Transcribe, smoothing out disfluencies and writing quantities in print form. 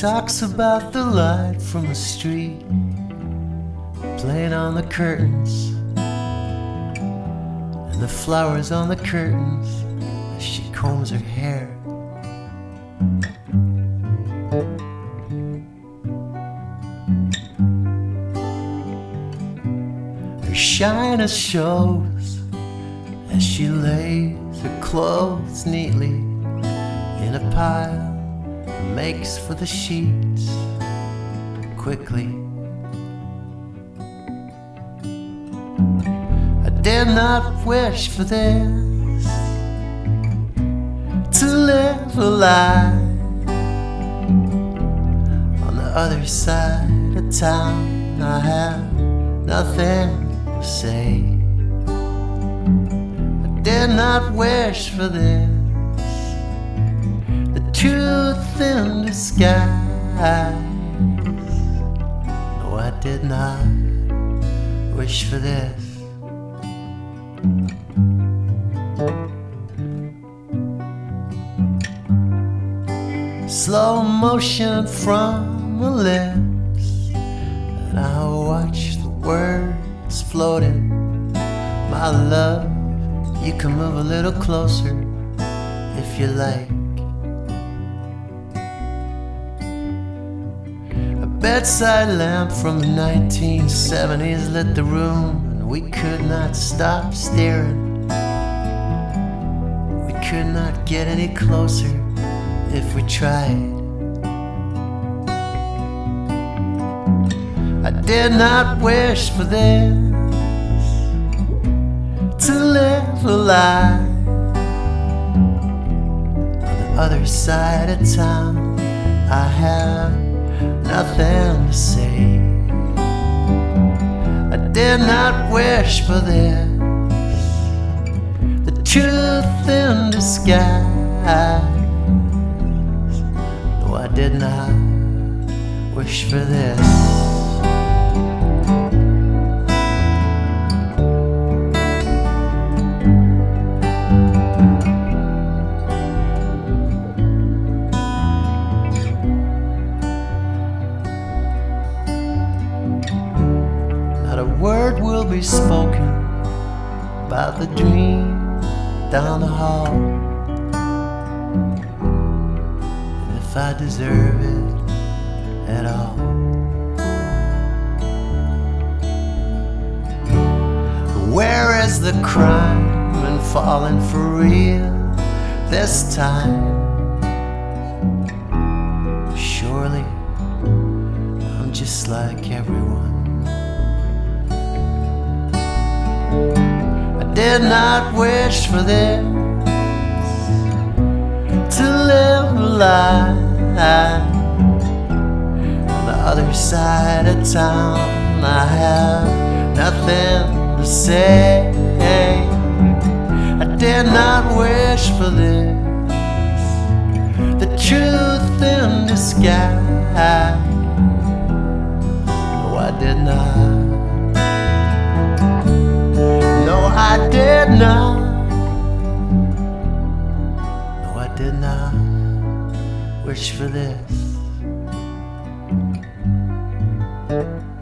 talks about the light from the street playing on the curtains, and the flowers on the curtains as she combs her hair. Her shyness shows as she lays her clothes neatly in a pile and makes for the sheets quickly. I did not wish for this, to live a lie on the other side of town. I have nothing to say. I did not wish for this, the truth in disguise. No, I did not wish for this. Slow motion from her lips, and I watch the words floating. My love, you can move a little closer if you like. A bedside lamp from the 1970s lit the room, and we could not stop staring. We could not get any closer if we tried. I did not wish for this, to live a lie on the other side of town. I have nothing to say. I did not wish for this, the truth in disguise. No, I did not wish for this. Not a word will be spoken about the dream down the hall, and if I deserve it at all. Where is the crime in falling for real this time? Surely I'm just like everyone. I did not wish for this, to live a lie on the other side of town. I have nothing to say. I did not wish for this, the truth in disguise. No, I did not. No, I did not. No, I did not wish for this.